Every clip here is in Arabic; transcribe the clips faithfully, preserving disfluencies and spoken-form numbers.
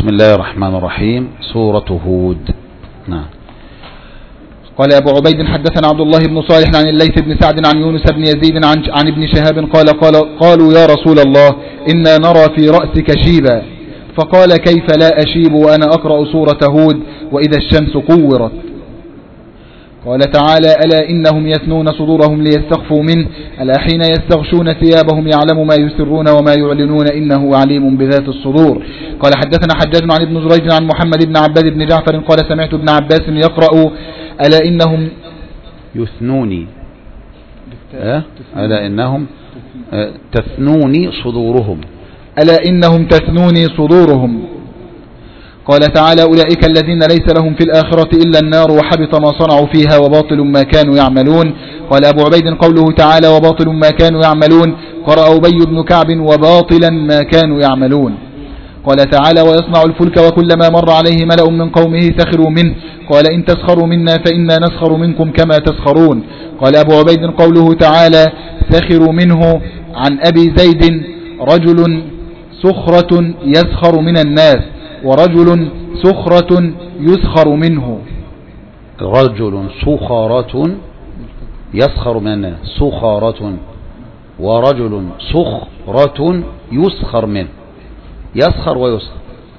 بسم الله الرحمن الرحيم. سورة هود. نعم. قال أبو عبيد حدثنا عبد الله بن صالح عن الليث بن سعد عن يونس بن يزيد عن, عن ابن شهاب قال, قال قالوا يا رسول الله إنا نرى في رأسك شيبا، فقال كيف لا أشيب وأنا أقرأ سورة هود وإذا الشمس كورت. قال تعالى ألا إنهم يثنون صدورهم ليستخفوا منه ألا حين يستغشون ثيابهم يعلم ما يسرون وما يعلنون إنه عليم بذات الصدور. قال حدثنا حجاج عن ابن زريج عن محمد بن عباد بن جعفر قال سمعت ابن عباس يقرأ ألا إنهم يثنوني أه؟ ألا إنهم أه تثنوني صدورهم ألا إنهم تثنوني صدورهم. قال تعالى أولئك الذين ليس لهم في الآخرة إلا النار وحبط ما صنعوا فيها وباطل ما كانوا يعملون. قال أبو عبيد قوله تعالى وباطل ما كانوا يعملون قرأ أبي بن كعب وباطلا ما كانوا يعملون. قال تعالى ويصنع الفلك وكلما مر عليه ملأ من قومه سخروا منه قال إن تسخروا منا فإنا نسخر منكم كما تسخرون. قال أبو عبيد قوله تعالى سخروا منه عن أبي زيد رجل سخرة يسخر من الناس ورجل سخرة يسخر منه. رجل سخرة يسخر من الناس سخرة ورجل سخرة يسخر منه يسخر ويسخر.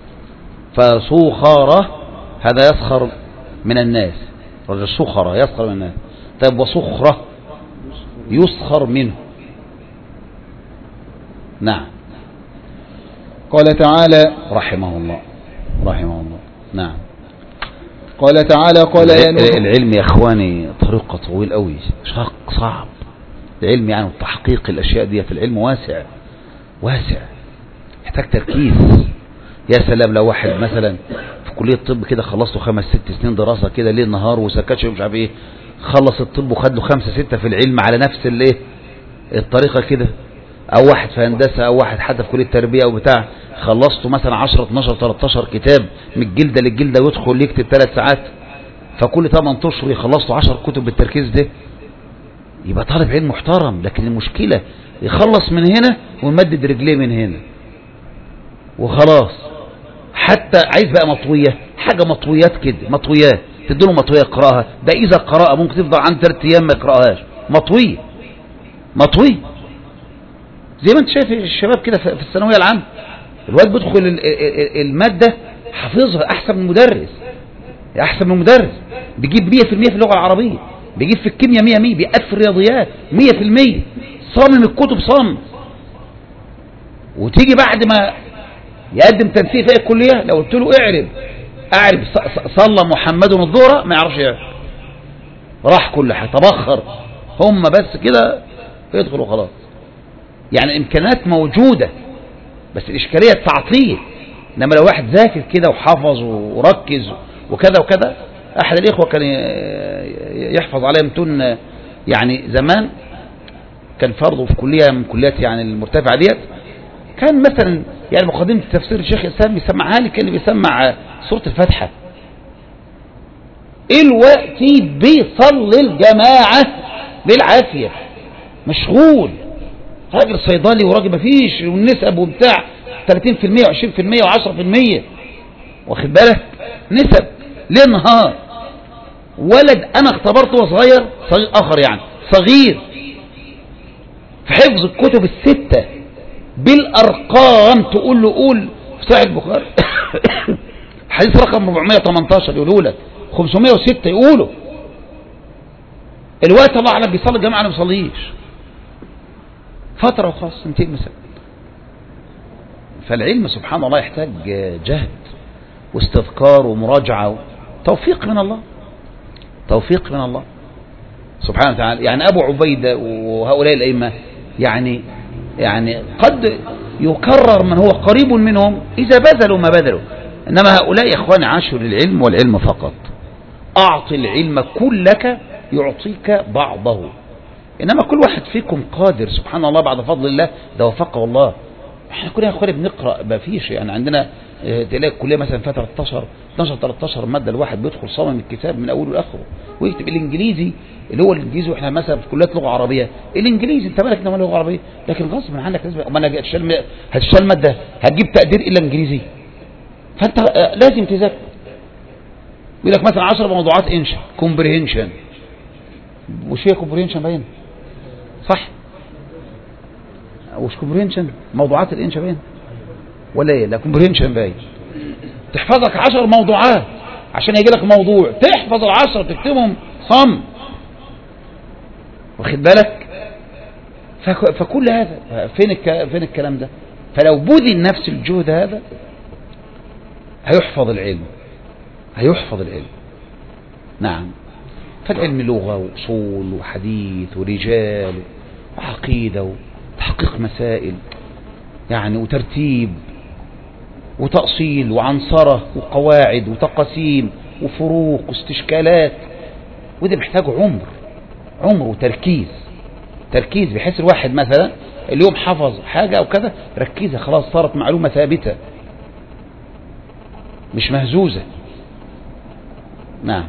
فسخرة هذا يسخر من الناس، رجل سخرة يسخر من الناس. طيب وسخرة يسخر منه. نعم. قال تعالى رحمه الله رحمه الله. نعم. قال تعالى قال يا نوح. العلم يا اخواني طريقه طويل قوي، شاق صعب العلم، يعني تحقيق الاشياء دي في العلم واسع واسع يحتاج تركيز. يا سلام لو واحد مثلا في كليه الطب كده خلصته خمس ست سنين دراسه كده ليل نهار وسكتش مش عارف ايه، خلص الطب وخد له خمسه سته في العلم على نفس الايه الطريقه كده، او واحد في هندسه او واحد حتى في كليه التربيه او بتاع خلصته مثلا عشرة اتناشر تلتاشر كتاب من الجلده للجلده ويدخل يكتب ثلاث ساعات، فكل ثمانية اشهر يخلص له عشر كتب بالتركيز ده، يبقى طالب علم محترم. لكن المشكله يخلص من هنا ويمدد رجليه من هنا وخلاص. حتى عايز بقى مطويه، حاجه مطويات كده، مطويات تديله مطويه يقراها، ده اذا قراها ممكن تفضل عن ثلاث ايام ما يقراهاش. مطويه مطويه زي ما انت شايف الشباب كده في الثانويه العامه، الواد بيدخل الماده حافظها احسن من المدرس، احسن من المدرس، بيجيب مية في المية في اللغه العربيه، بيجيب في الكيمياء مية مية، بيقفل الرياضيات مية في المية، صامم الكتب صامم. وتيجي بعد ما يقدم تنسيق في الكليه لو قلت له اعرب اعرب صلى محمد الظهر ما يعرفش يعرب، راح كل حاجه تبخر، هم بس كده يدخلوا خلاص. يعني الامكانيات موجوده بس الاشكاليه التعطيل. انما لو واحد ذاكر كده وحفظ وركز وكذا وكذا، احد الاخوه كان يحفظ عليه متون، يعني زمان كان فرضه في كليه من كليات يعني المرتفعه ديت، كان مثلا يعني مقدمه تفسير الشيخ الاسلام بيسمعها لي، كان بيسمع سوره الفاتحه الوقت بيصلي الجماعه بالعافيه، مشغول، راجل صيدلي وراجل مفيش والنسب وبتاع ثلاثين في المية وعشرين في المية وعشرة في المية، واخد بالك نسب ليل نهار. ولد انا اختبرته وهو صغير، صغير اخر يعني صغير في حفظ الكتب الستة بالارقام، تقول له قول في صحيح البخاري حديث رقم أربعمية وتمنتاشر يقولوا لك، خمسمية وستة يقولوا. الوقت الله اعلم بيصلي الجماعه ما بيصليش، فترة وخلاص انتهي مثلا. فالعلم سبحان الله يحتاج جهد واستذكار ومراجعة، توفيق من الله، توفيق من الله سبحانه وتعالى. يعني أبو عبيدة وهؤلاء الأئمة يعني يعني قد يكرر من هو قريب منهم إذا بذلوا ما بذلوا، إنما هؤلاء يا إخواني عاشوا للعلم والعلم فقط. أعطي العلم كلك يعطيك بعضه، إنما كل واحد فيكم قادر سبحان الله بعد فضل الله، ده وفقه الله. احنا كنا يا اخواني بنقرا ما فيش، يعني عندنا تلاقي الكليه مثلا فيها تلتاشر اتناشر تلتاشر ماده، الواحد بيدخل صامم الكتاب من اوله لاخره ويكتب الانجليزي اللي هو الانجليزي، واحنا مثلا في كليات لغه عربيه الانجليزي انت مالك انما لغه عربيه، لكن غصب عنك لازم، ما انا هتشتغل هتشتغل ماده هتجيب تقدير الا انجليزي، فانت لازم تذاكر. يقول لك مثلا عشر موضوعات انشا كومبريهنشن، وش هي كومبريهنشن باين صح؟ وش كومبريهنشن؟ موضوعات الانشا باين ولا ايه؟ لا كومبريهنشن باين. تحفظك عشر موضوعات عشان يجي لك موضوع تحفظ العشر تكتبهم صم، واخد بالك؟ فكل هذا فين فين الكلام ده؟ فلو بذل نفس الجهد هذا هيحفظ العلم، هيحفظ العلم. نعم. فالعلم لغة وأصول وحديث ورجال وعقيدة وتحقيق مسائل يعني، وترتيب وتأصيل وعنصرة وقواعد وتقاسيم وفروق واستشكالات، وده محتاج عمر عمر وتركيز تركيز بحيث الواحد مثلا اليوم حفظ حاجة أو كذا ركيزة خلاص صارت معلومة ثابتة مش مهزوزة. نعم.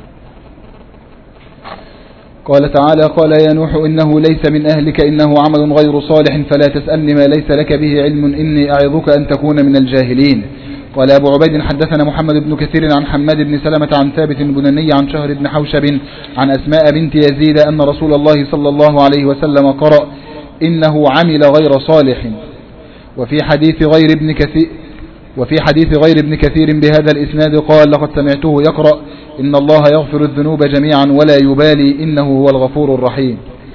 قال تعالى: قال يا نوح إنه ليس من أهلك إنه عمل غير صالح فلا تسألني ما ليس لك به علم إني أعظك أن تكون من الجاهلين. قال أبو عبيد حدثنا محمد بن كثير عن حماد بن سلمة عن ثابت بنني عن شهر بن حوشب عن أسماء بنت يزيد أن رسول الله صلى الله عليه وسلم قرأ إنه عمل غير صالح. وفي حديث غير ابن كثير وفي حديث غير ابن كثير بهذا الإسناد قال: لقد سمعته يقرأ إن الله يغفر الذنوب جميعا ولا يبالي إنه هو الغفور الرحيم.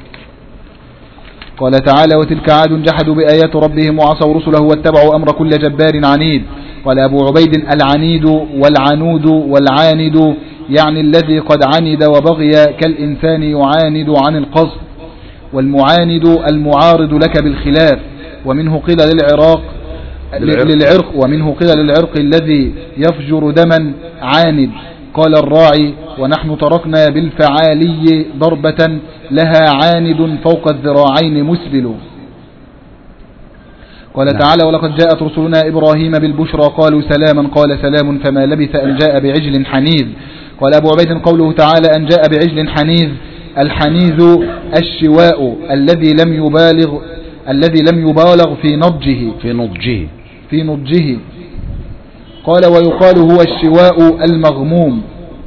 قال تعالى: وتلك عاد جحدوا بآيات ربهم وعصوا رسله واتبعوا أمر كل جبار عنيد. قال أبو عبيد: العنيد والعنود والعاند يعني الذي قد عند وبغي كالإنسان يعاند عن القصد، والمعاند المعارض لك بالخلاف. ومنه قيل للعراق للعرق ومنه قيل للعرق الذي يفجر دما عاند. قال الراعي: ونحن تركنا بالفعالي ضربة لها عاند فوق الذراعين مسبل. قال نعم. تعالى: ولقد جاءت رسلنا إبراهيم بالبشرى قالوا سلاما قال سلام فما لبث أن جاء بعجل حنيذ. قال أبو عبيد: قوله تعالى أن جاء بعجل حنيذ، الحنيذ الشواء الذي لم يبالغ الذي لم يبالغ في نضجه في نضجه في نضجه قال: ويقال هو الشواء المغموم.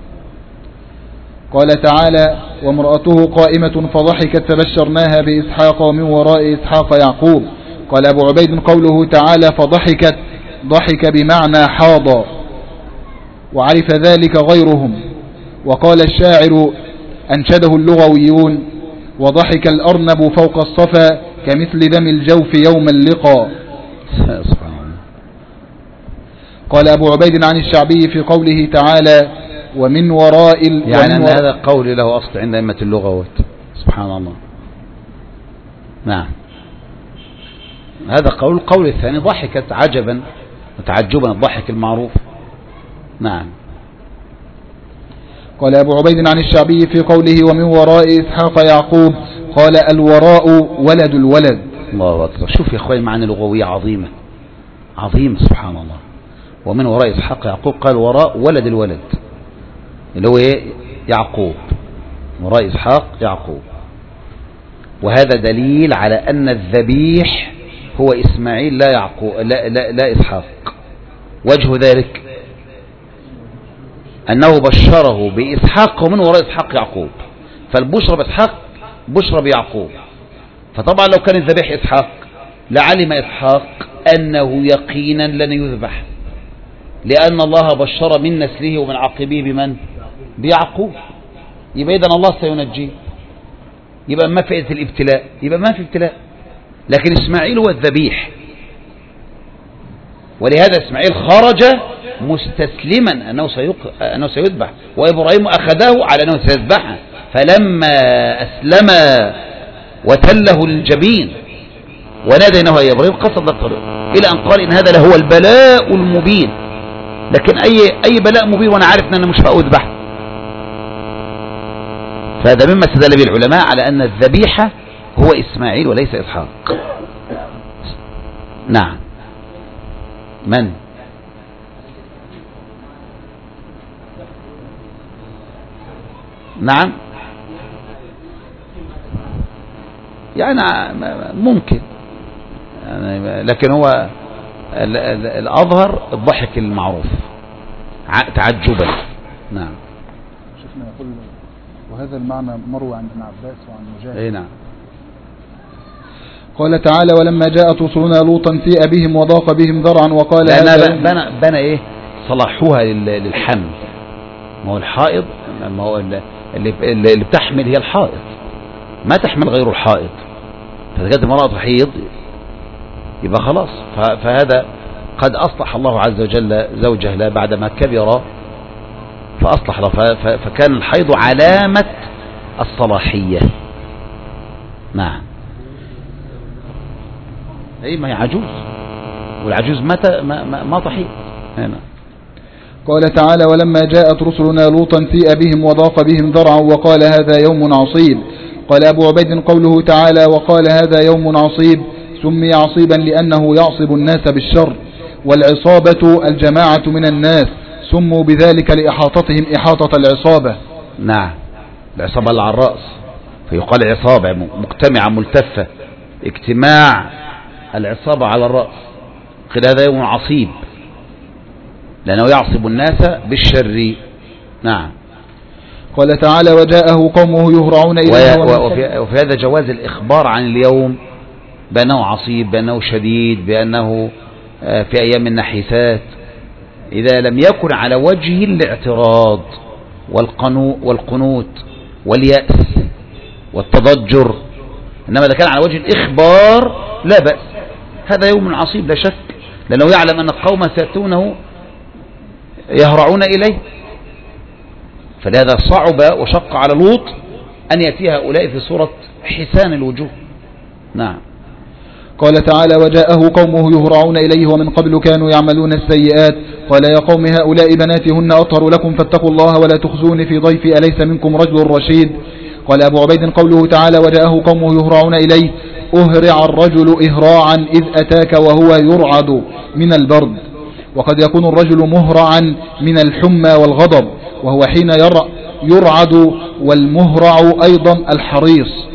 قال تعالى: وامرأته قائمة فضحكت فبشرناها بإسحاق ومن وراء إسحاق يعقوب. قال أبو عبيد: قوله تعالى فضحكت ضحك بمعنى حاض، وعرف ذلك غيرهم. وقال الشاعر أنشده اللغويون: وضحك الأرنب فوق الصفا كمثل دم الجوف يوم اللقاء. قال أبو عبيد عن الشعبي في قوله تعالى ومن وراء ال... يعني أن هذا قول له أصل عند أئمة اللغة. سبحان الله. نعم. هذا قول. القول الثاني ضحكت عجبا وتعجبا، الضحك المعروف. نعم. قال أبو عبيد عن الشعبي في قوله ومن وراء إسحاق يعقوب قال الوراء ولد الولد. الله أكبر. شوف يا أخواني معاني لغوية عظيمة عظيمة. سبحان الله. ومن وراء إسحاق يعقوب قال وراء ولد الولد اللي هو إيه؟ يعقوب. وراء إسحاق يعقوب. وهذا دليل على أن الذبيح هو إسماعيل لا يعقوب لا, لا, لا إسحاق. وجه ذلك أنه بشره بإسحاق ومن وراء إسحاق يعقوب، فالبشرى بإسحاق بشرى بيعقوب. فطبعا لو كان الذبيح إسحاق لعلم إسحاق أنه يقينا لن يذبح، لأن الله بشر من نسله ومن عقبه بمن؟ بيعقوب. يبقى إذن الله سينجيه، يبقى ما فائدة الابتلاء، يبقى ما في ابتلاء. لكن إسماعيل هو الذبيح، ولهذا إسماعيل خرج مستسلما أنه, سيق... أنه سيذبح، وإبراهيم أخذه على أنه سيذبحه، فلما أسلم وتله الجبين وناديناه يا إبراهيم قصد الطريق إلى أن قال إن هذا لهو البلاء المبين. لكن أي, أي بلاء مبين وأنا عارف أن أنا مش هأذبح. فهذا مما استدل به العلماء على أن الذبيحة هو إسماعيل وليس إسحاق. نعم. من؟ نعم. يعني ممكن يعني، لكن هو الأظهر الضحك المعروف. تعجبا. نعم. شفنا يقول وهذا المعنى مروي عن ابن عباس وعن مجاهد. اي نعم. قال تعالى ولما جاءت رسلنا لوطا سيء بهم وضاق بهم ذرعا وقال هذا بنى, بنى ايه صلاحوها للحمل. ما هو الحائض، ما هو اللي, اللي بتحمل هي الحائض، ما تحمل غير الحائض. فإذا كانت المرأة تحيض يبقى خلاص. فهذا قد أصلح الله عز وجل زوجه له بعدما كبر فأصلح له، فكان الحيض علامة الصلاحية. نعم. أي ما هي عجوز، والعجوز متى ما, ما, ما تحيض هنا. قال تعالى ولما جاءت رسلنا لوطا سيء بهم وضاق بهم ذرعا وقال هذا يوم عصيب. قال أبو عبيد قوله تعالى وقال هذا يوم عصيب سمي عصيبا لأنه يعصب الناس بالشر، والعصابة الجماعة من الناس سموا بذلك لإحاطتهم إحاطة العصابة. نعم، العصابة اللي على الرأس، فيقال عصابة مجتمعة ملتفة، اجتماع العصابة على الرأس. قيل هذا يوم عصيب لأنه يعصب الناس بالشر. نعم. قال تعالى وجاءه قومه يهرعون إليه. وفي, وفي هذا جواز الإخبار عن اليوم بأنه عصيب، بأنه شديد، بأنه في أيام النحسات، إذا لم يكن على وجه الاعتراض والقنوط واليأس والتضجر، إنما إذا كان على وجه الإخبار لا بأس. هذا يوم عصيب لا شك، لأنه يعلم أن القوم سيأتونه يهرعون إليه، فلهذا صعب وشق على لوط أن يأتي هؤلاء في صورة حسان الوجوه. نعم. قال تعالى وجاءه قومه يهرعون إليه ومن قبل كانوا يعملون السيئات قال يا قوم هؤلاء بناتي هن أطهر لكم فاتقوا الله ولا تخزوني في ضيفي أليس منكم رجل رشيد. قال أبو عبيد قوله تعالى وجاءه قومه يهرعون إليه أهرع الرجل إهراعا إذ أتاك وهو يرعد من البرد، وقد يكون الرجل مهرعا من الحمى والغضب وهو حين يرعد، والمهرع أيضا الحريص.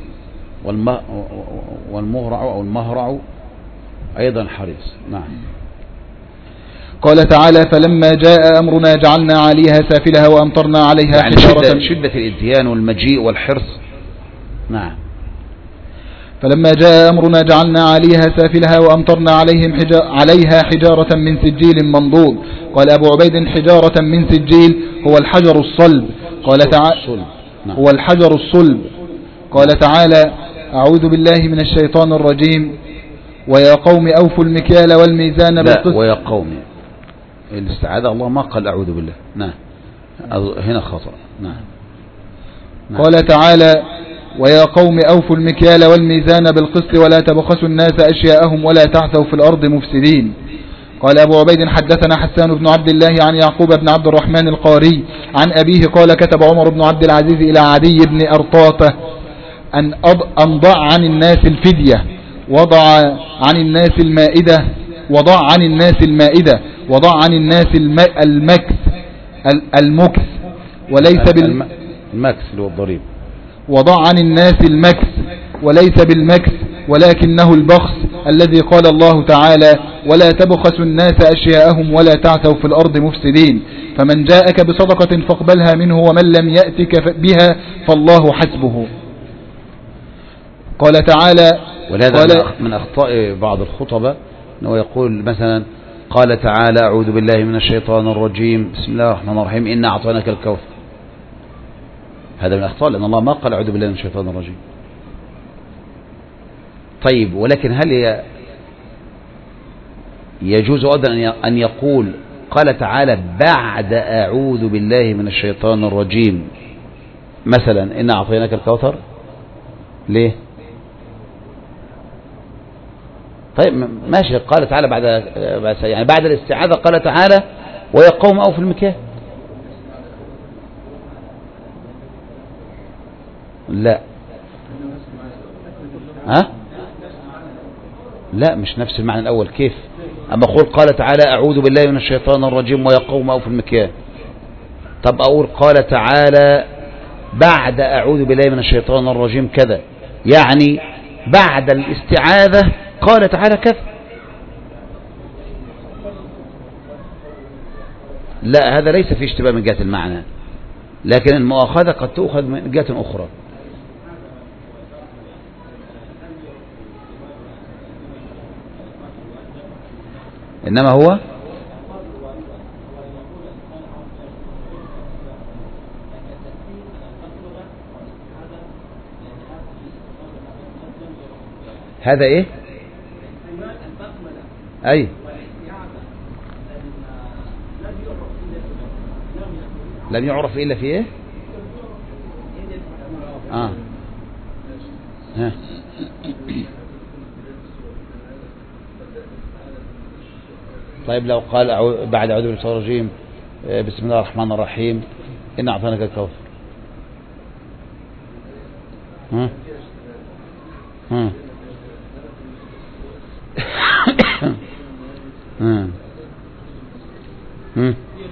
والمهرع أو المهرع أيضا حريص. نعم. قال تعالى فلما جاء أمرنا جعلنا عليها سافلها وأمطرنا عليها يعني حجارة. شدة, شدة الإتيان والمجيء والحرص. نعم. فلما جاء أمرنا جعلنا عليها سافلها وأمطرنا عليهم حجا عليها حجارة من سجيل منضود. قال أبو عبيد حجارة من سجيل هو الحجر الصلب. قال تعالى هو الحجر الصلب. قال تعالى أعوذ بالله من الشيطان الرجيم ويا قوم أوفوا المكيال والميزان بالقسط. لا ويا قوم الاستعاذة الله ما قال أعوذ بالله. نعم هنا خطأ. نعم. نعم. قال تعالى ويا قوم أوفوا المكيال والميزان بالقسط ولا تبخسوا الناس أشياءهم ولا تعثوا في الأرض مفسدين. قال أبو عبيد حدثنا حسان بن عبد الله عن يعقوب بن عبد الرحمن القاري عن أبيه قال كتب عمر بن عبد العزيز إلى عدي بن أرطاطة أن ضع عن الناس الفدية وضع عن الناس المائدة وضع عن الناس المائدة وضع عن الناس المكث المكث وليس بالمكث اللي هو الضريب. وضع عن الناس المكث وليس بالمكث ولكنه البخس الذي قال الله تعالى ولا تبخسوا الناس أشياءهم ولا تعثوا في الأرض مفسدين. فمن جاءك بصدقة فاقبلها منه ومن لم يأتك بها فالله حسبه. قال تعالى ولهذا من أخطاء بعض الخطبة أنه يقول مثلا قال تعالى أعوذ بالله من الشيطان الرجيم بسم الله الرحمن الرحيم إنا أعطيناك الكوثر. هذا من الأخطاء لأن الله ما قال أعوذ بالله من الشيطان الرجيم. طيب ولكن هل يجوز أيضا أن يقول قال تعالى بعد أعوذ بالله من الشيطان الرجيم مثلا إنا أعطيناك الكوثر؟ ليه؟ طيب ماشي قال تعالى بعد يعني بعد الاستعاذة قال تعالى ويا قوم أوفوا المكيال. لا ها لا مش نفس المعنى الأول. كيف أما أقول قال تعالى أعوذ بالله من الشيطان الرجيم ويا قوم أوفوا المكيال، طب أقول قال تعالى بعد أعوذ بالله من الشيطان الرجيم كذا، يعني بعد الاستعاذة قال تعالى كذا. لا، هذا ليس فيه اشتباه من جهة المعنى، لكن المؤاخذة قد تؤخذ من جهة أخرى. إنما هو هذا إيه؟ أي لم يعرف إلا في إيه؟ آه ها طيب لو قال أعو... بعد أعوذ بالله من الشيطان الرجيم بسم الله الرحمن الرحيم إن أعطيناك الكوثر، ها ها ها ها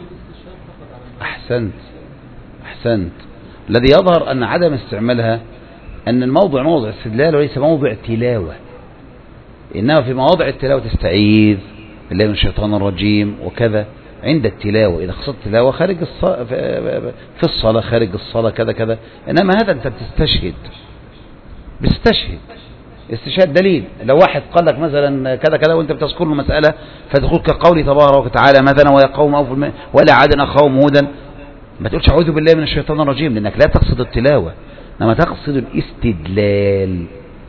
أحسنت أحسنت. الذي يظهر أن عدم استعمالها أن الموضع موضع استدلال وليس موضع تلاوة، إنما في مواضع التلاوة تستعيذ بالله من الشيطان الرجيم وكذا عند التلاوة، إذا خصت التلاوة خارج الصلاة في الصلاة خارج الصلاة كذا كذا، إنما هذا أنت بتستشهد بتستشهد استشهاد دليل. لو واحد قال لك مثلا كذا كذا وانت بتذكر له مسألة فتقول كقولي تبارك وتعالى مثلا ويا قوم أوفوا الماء ولا عاد أخاهم هودا، ما تقولش أعوذ بالله من الشيطان الرجيم لأنك لا تقصد التلاوة إنما تقصد الاستدلال،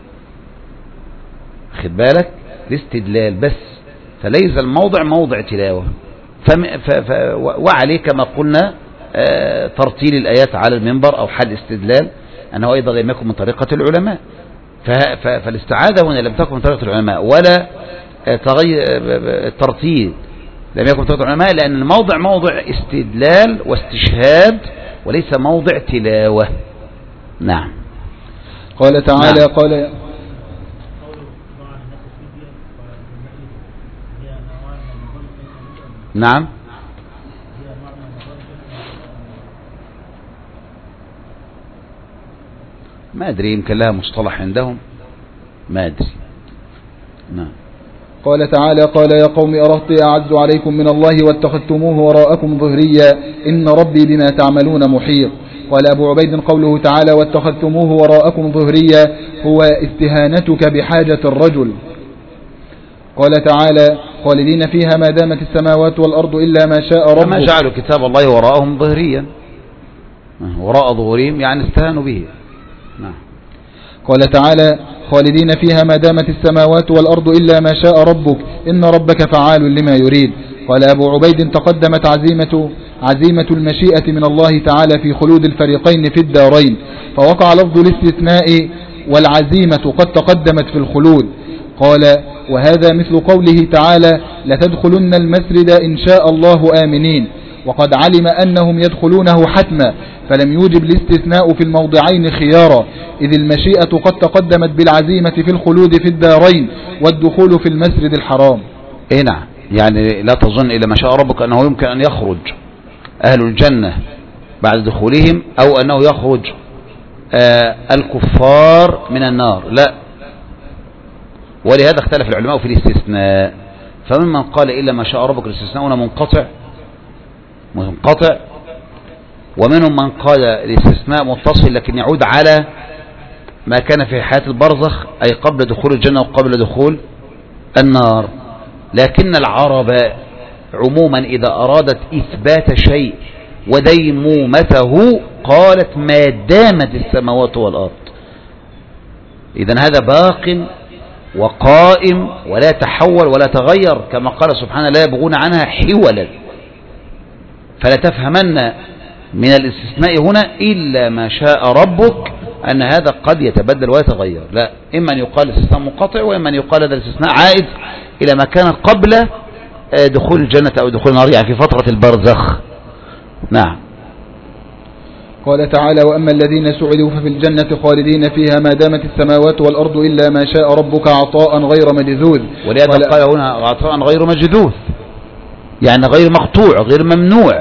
خد بالك الاستدلال بس، فليس الموضع موضع تلاوة. فم ف ف وعليه كما قلنا آه ترتيل الآيات على المنبر أو حل استدلال أنه أيضا لم يكن من طريقة العلماء، فالاستعاذة هنا لم تكن من طريقة العلماء ولا تغير الترتيل لم يكن من طريقة العلماء، لأن الموضع موضع استدلال واستشهاد وليس موضع تلاوة. نعم. قال تعالى نعم. قال نعم ما أدري يمكن لها مصطلح عندهم ما أدري. نعم. قال تعالى قال يا قوم أرهطي أعز عليكم من الله واتخذتموه وراءكم ظهريا إن ربي بما تعملون محيط. قال أبو عبيد قوله تعالى واتخذتموه وراءكم ظهريا هو استهانتك بحاجة الرجل. قال تعالى خالدين فيها ما دامت السماوات والأرض إلا ما شاء ربك. ما جعلوا كتاب الله وراءهم ظهريا، وراء ظهورهم يعني استهانوا به. نعم. قال تعالى خالدين فيها ما دامت السماوات والأرض إلا ما شاء ربك إن ربك فعال لما يريد. قال أبو عبيد تقدمت عزيمة عزيمة المشيئة من الله تعالى في خلود الفريقين في الدارين، فوقع لفظ الاستثناء والعزيمة قد تقدمت في الخلود. قال وهذا مثل قوله تعالى لتدخلن المسجد إن شاء الله آمنين، وقد علم أنهم يدخلونه حتما فلم يوجب الاستثناء في الموضعين خيارا، إذ المشيئة قد تقدمت بالعزيمة في الخلود في الدارين والدخول في المسجد الحرام. إيه نعم، يعني لا تظن إلى ما شاء ربك أنه يمكن أن يخرج أهل الجنة بعد دخولهم أو أنه يخرج آه الكفار من النار، لا. ولهذا اختلف العلماء في الاستثناء، فممن قال إلا ما شاء ربك الاستثناء هنا منقطع منقطع ومنهم من قال الاستثناء متصل لكن يعود على ما كان في حياة البرزخ أي قبل دخول الجنة وقبل دخول النار. لكن العرب عموما إذا أرادت إثبات شيء وديمومته قالت ما دامت السماوات والأرض، إذن هذا باق وقائم ولا تحول ولا تغير، كما قال سبحانه لا يبغون عنها حولا. فلا تفهمن من الاستثناء هنا إلا ما شاء ربك أن هذا قد يتبدل ويتغير، لا، إما أن يقال الاستثناء منقطع وإما أن يقال هذا الاستثناء عائد إلى ما كان قبل دخول الجنة أو دخول النار، يعني في فترة البرزخ. نعم. قال تعالى وأما الذين سعدوا ففي الجنة خالدين فيها ما دامت السماوات والأرض إلا ما شاء ربك عطاء غير مجذوذ. ولهذا قال هنا عطاء غير مجذوذ يعني غير مقطوع غير ممنوع،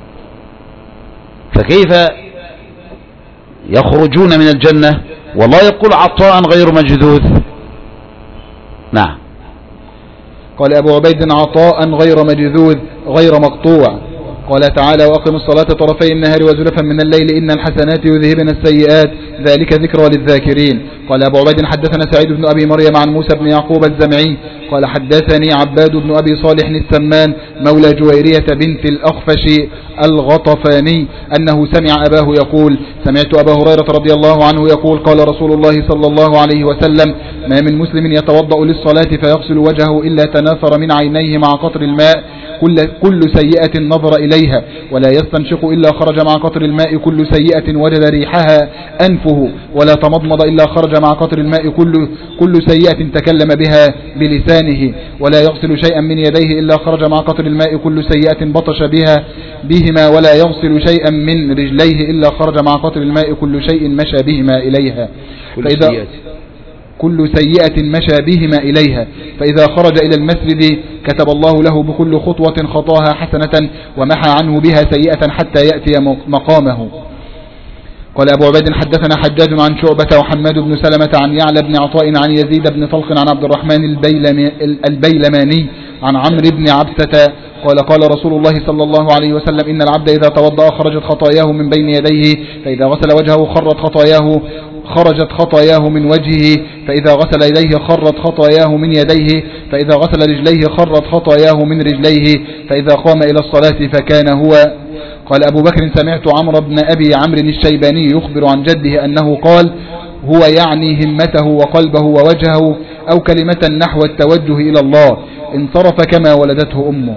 فكيف يخرجون من الجنة والله يقول عطاء غير مجذوذ؟ نعم. قال أبو عبيد عطاء غير مجذوذ غير مقطوع. قال تعالى وأقم الصلاة طرفي النهار وزلفا من الليل إن الحسنات يذهبن السيئات ذلك ذكرى للذاكرين. قال أبو عبيد حدثنا سعيد بن أبي مريم عن موسى بن يعقوب الزمعي قال حدثني عباد بن أبي صالح السمان مولى جويرية بنت الأخفش الغطفاني أنه سمع أباه يقول سمعت أبا هريرة رضي الله عنه يقول قال رسول الله صلى الله عليه وسلم ما من مسلم يتوضأ للصلاة فيغسل وجهه إلا تناثر من عينيه مع قطر الماء كل, كل سيئة نظر إليها ولا يستنشق إلا خرج مع قطر الماء كل سيئة وجد ريحها أنفه ولا تمضمض إلا خرج مع قطر الماء كل, كل سيئة تكلم بها بلسانه ولا يغسل شيئا من يديه إلا خرج مع قطر الماء كل سيئة بطش بها بهما ولا يغسل شيئا من رجليه إلا خرج مع قطر الماء كل شيء مشى بهما إليها فإذا كل سيئة مشى بهما إليها فإذا خرج إلى المسجد كتب الله له بكل خطوة خطاها حسنة ومحى عنه بها سيئة حتى يأتي مقامه. قال أبو عبيد حدثنا حجاج عن شعبة وحماد بن سلمة عن يعلى بن عطاء عن يزيد بن طلق عن عبد الرحمن البيلماني عن عمرو بن عبسة قال قال رسول الله صلى الله عليه وسلم إن العبد إذا توضأ خرجت خطاياه من بين يديه فإذا غسل وجهه خرت خطاياه خرجت خطاياه من وجهه فإذا غسل يديه خرت خطاياه من يديه فإذا غسل رجليه خرت خطاياه من رجليه فإذا قام إلى الصلاة فكان هو. قال أبو بكر سمعت عمرو بن أبي عمرو الشيباني يخبر عن جده أنه قال هو يعني همته وقلبه ووجهه أو كلمة نحو التوجه إلى الله انصرف كما ولدته أمه.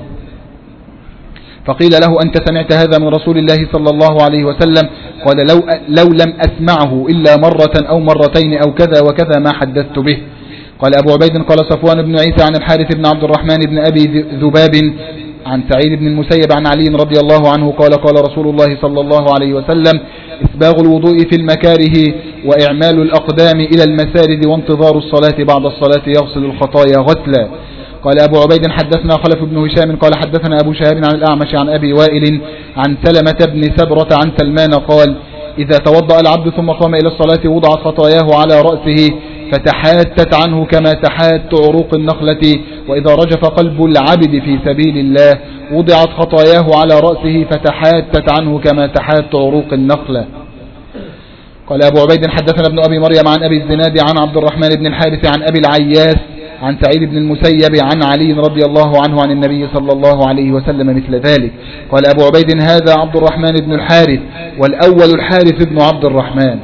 فقيل له أنت سمعت هذا من رسول الله صلى الله عليه وسلم قال لو, لو لم أسمعه إلا مرة أو مرتين أو كذا وكذا ما حدثت به. قال أبو عبيد قال صفوان بن عيسى عن الحارث بن عبد الرحمن بن أبي ذباب عن سعيد بن المسيب عن علي رضي الله عنه قال قال رسول الله صلى الله عليه وسلم إسباغ الوضوء في المكاره وإعمال الأقدام إلى المسارد وانتظار الصلاة بعد الصلاة يغسل الخطايا غسلا. قال أبو عبيد حدثنا خلف بن هشام قال حدثنا أبو شهاب عن الأعمش عن أبي وائل عن سلمة بن سبرة عن سلمان قال إذا توضأ العبد ثم قام إلى الصلاة وضعت خطاياه على رأسه فتحاتت عنه كما تحات عروق النخلة وإذا رجف قلب العبد في سبيل الله وضعت خطاياه على رأسه فتحاتت عنه كما تحات عروق النخلة. قال أبو عبيد حدثنا ابن أبي مريم عن أبي الزناد عن عبد الرحمن بن الحارث عن أبي العياس عن سعيد بن المسيب عن علي رضي الله عنه عن النبي صلى الله عليه وسلم مثل ذلك. قال أبو عبيد هذا عبد الرحمن بن الحارث والأول الحارث بن عبد الرحمن.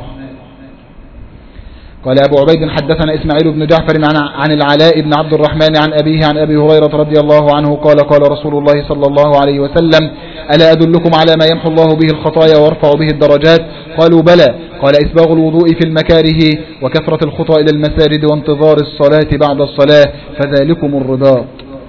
قال أبو عبيد حدثنا إسماعيل بن جعفر عن العلاء بن عبد الرحمن عن أبيه عن أبي هريرة رضي الله عنه قال قال رسول الله صلى الله عليه وسلم ألا أدلكم على ما يمحو الله به الخطايا ويرفع به الدرجات قالوا بلى قال إسباغ الوضوء في المكاره وكثرة الخطى إلى المساجد وانتظار الصلاة بعد الصلاة فذلكم الرباط.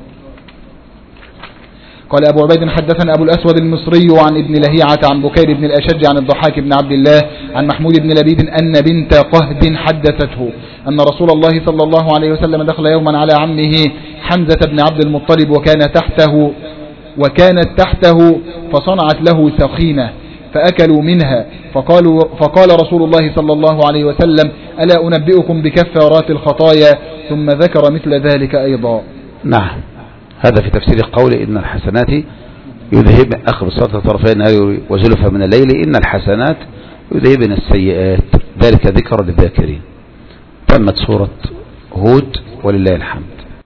قال أبو عبيد حدثنا أبو الأسود المصري عن ابن لهيعة عن بكير بن الأشج عن الضحاك بن عبد الله عن محمود بن لبيد أن بنت قهد حدثته أن رسول الله صلى الله عليه وسلم دخل يوما على عمه حمزة بن عبد المطلب وكان تحته وكانت تحته فصنعت له سخينة فأكلوا منها فقالوا فقال رسول الله صلى الله عليه وسلم ألا أنبئكم بكفارات الخطايا ثم ذكر مثل ذلك أيضا. نعم هذا في تفسير قول إن الحسنات يذهب آخر الصلاة طرفي النهار وزلفا من الليل إن الحسنات يذهبن السيئات ذلك ذكر للذاكرين. تمت سورة هود ولله الحمد.